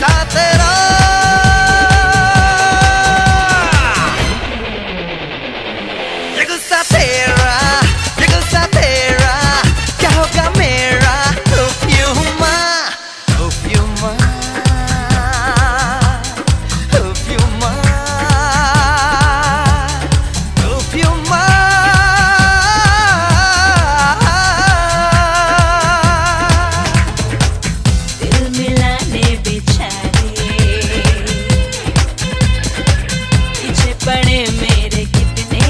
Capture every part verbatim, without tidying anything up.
कैसा तेरा ये गुस्सा तेरा, ये गुस्सा तेरा, क्या होगा मेरा? Hope you mind, hope you mind, hope you mind, hope you mind. दिल मिलाने बेचारे पीछे पड़े मेरे कितने,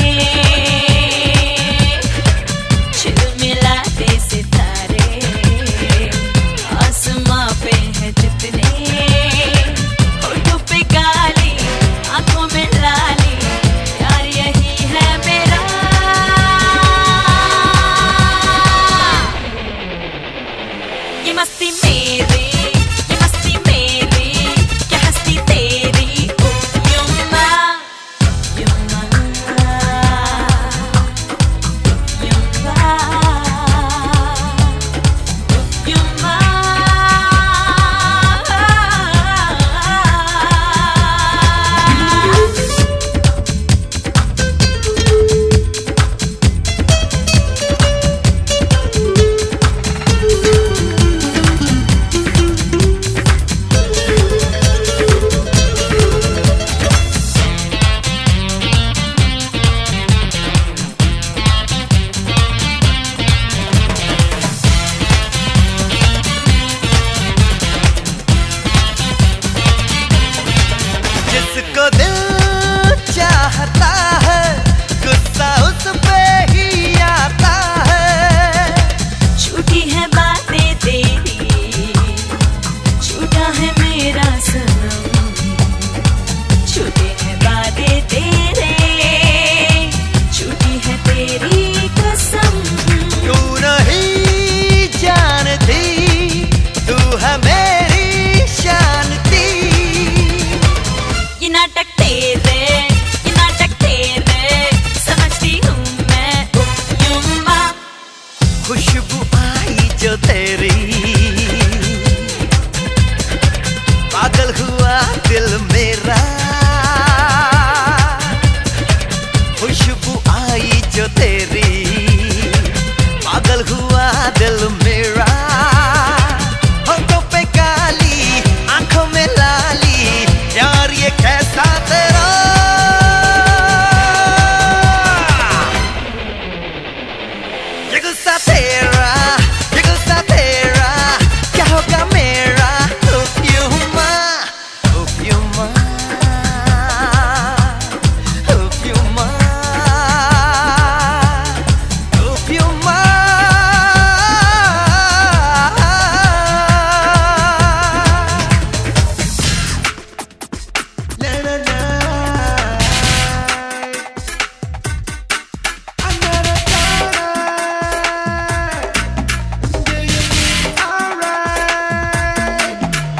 झिलमिलाते सितारे आसमां पे है जितने, होठों पे काली आंखों में लाली, यार यही है मेरा। ये मस्ती मेरी, ये मस्ती मेरी, क्या हस्ती तेरी, ओ युमा युमा युमा युमा। जिसको दिल चाहता है गुस्सा उस पे ही आता है। झूठी है बातें तेरी, झूठा है मेरा सनम, झूठी है बातें तेरे, झूठी है तेरी कसम। तू नहीं जानती, तू है मेरी शांति। ये नाटक तेरे, ये नाटक तेरे, समझती हूँ मैं ओ युमा। खुशबू आई जो तेरी, पागल हुआ दिल मेरा। खुशबू आई जो तेरी, पागल हुआ दिल मेरा। होठों पे काली आंखों में लाली, यार ये कैसा तेरा? ये गुस्सा तेरा, ये गुस्सा तेरा, क्या होगा मेरा? Hope you mind, hope you mind, hope you mind, hope you mind. Na na na. I'm not a do you feel alright?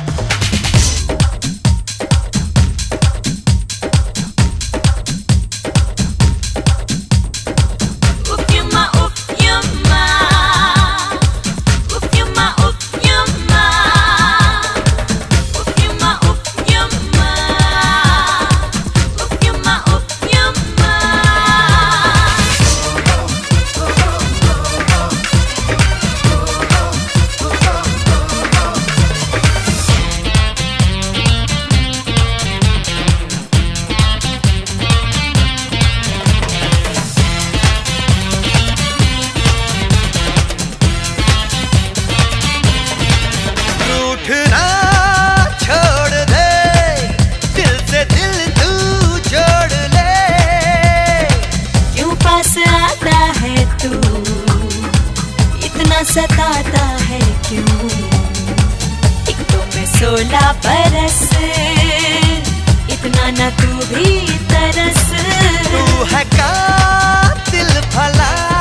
Oof yuma, oof yuma, oof yuma, oof yuma, oof yuma, oof yuma, oof yuma, oof yuma. रूठना छोड़ दे, दिल से दिल तू जोड़ ले। क्यों पास आता है तू, इतना सताता है क्यों? एक तो मैं सोलह बरस, इतना ना तू भी तरस। तू है कातिल भला,